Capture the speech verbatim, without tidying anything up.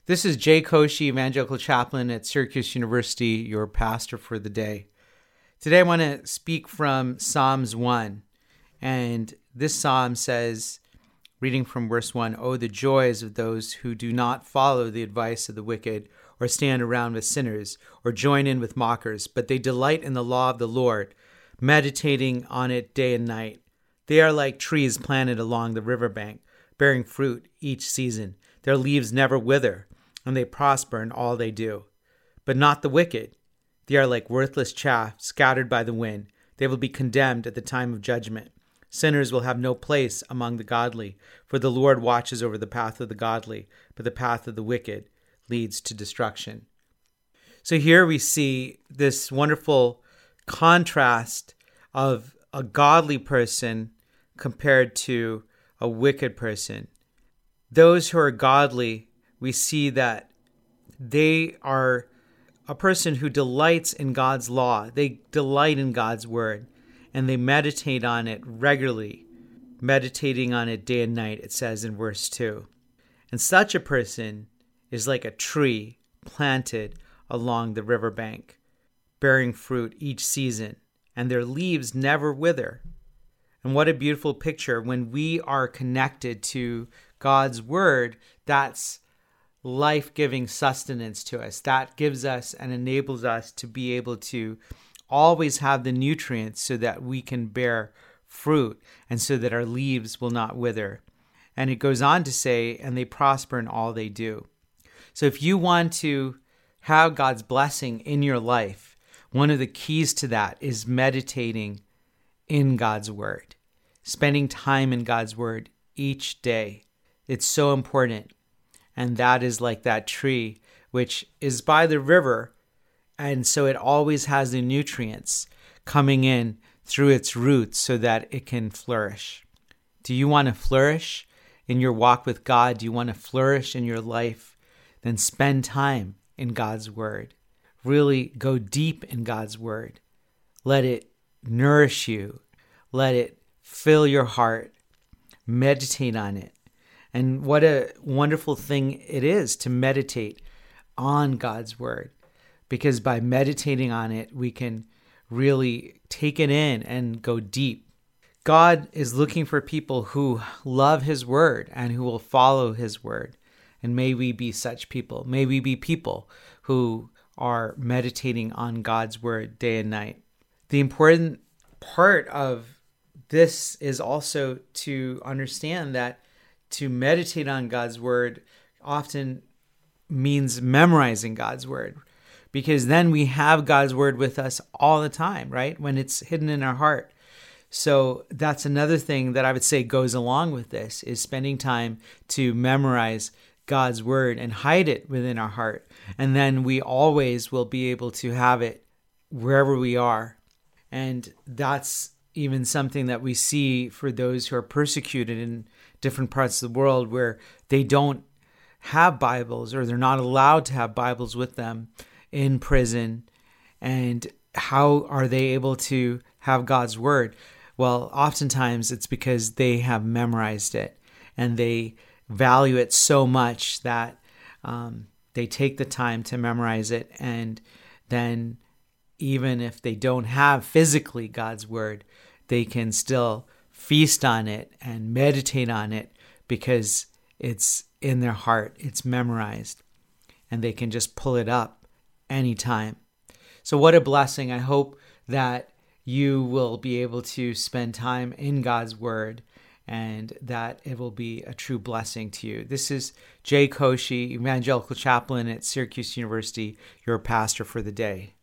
This is Jay Koshy, Evangelical Chaplain at Syracuse University, your pastor for the day. Today I want to speak from Psalms one. And this psalm says, reading from verse one, "Oh, the joys of those who do not follow the advice of the wicked, or stand around with sinners, or join in with mockers, but they delight in the law of the Lord, meditating on it day and night. They are like trees planted along the riverbank, bearing fruit each season. Their leaves never wither, and they prosper in all they do. But not the wicked. They are like worthless chaff scattered by the wind. They will be condemned at the time of judgment. Sinners will have no place among the godly, for the Lord watches over the path of the godly, but the path of the wicked leads to destruction." So here we see this wonderful contrast of a godly person compared to a wicked person. Those who are godly, we see that they are a person who delights in God's law. They delight in God's word, and they meditate on it regularly, meditating on it day and night, it says in verse two. And such a person is like a tree planted along the riverbank, bearing fruit each season, and their leaves never wither. And what a beautiful picture. When we are connected to God's word, that's life-giving sustenance to us. That gives us and enables us to be able to always have the nutrients so that we can bear fruit and so that our leaves will not wither. And it goes on to say, and they prosper in all they do. So if you want to have God's blessing in your life, one of the keys to that is meditating in God's word, spending time in God's word each day. It's so important. And that is like that tree, which is by the river. And so it always has the nutrients coming in through its roots so that it can flourish. Do you want to flourish in your walk with God? Do you want to flourish in your life? Then spend time in God's word. Really go deep in God's word. Let it nourish you. Let it fill your heart. Meditate on it. And what a wonderful thing it is to meditate on God's word, because by meditating on it, we can really take it in and go deep. God is looking for people who love his word and who will follow his word. And may we be such people. May we be people who are meditating on God's word day and night. The important part of this is also to understand that to meditate on God's word often means memorizing God's word, because then we have God's word with us all the time, right? When it's hidden in our heart. So that's another thing that I would say goes along with this, is spending time to memorize God's word and hide it within our heart. And then we always will be able to have it wherever we are. And that's even something that we see for those who are persecuted in different parts of the world, where they don't have Bibles, or they're not allowed to have Bibles with them in prison. And how are they able to have God's word? Well, oftentimes it's because they have memorized it and they value it so much that um, they take the time to memorize it. And then even if they don't have physically God's word, they can still feast on it and meditate on it because it's in their heart, it's memorized, and they can just pull it up anytime. So what a blessing. I hope that you will be able to spend time in God's word and that it will be a true blessing to you. This is Jay Koshy, Evangelical Chaplain at Syracuse University, your pastor for the day.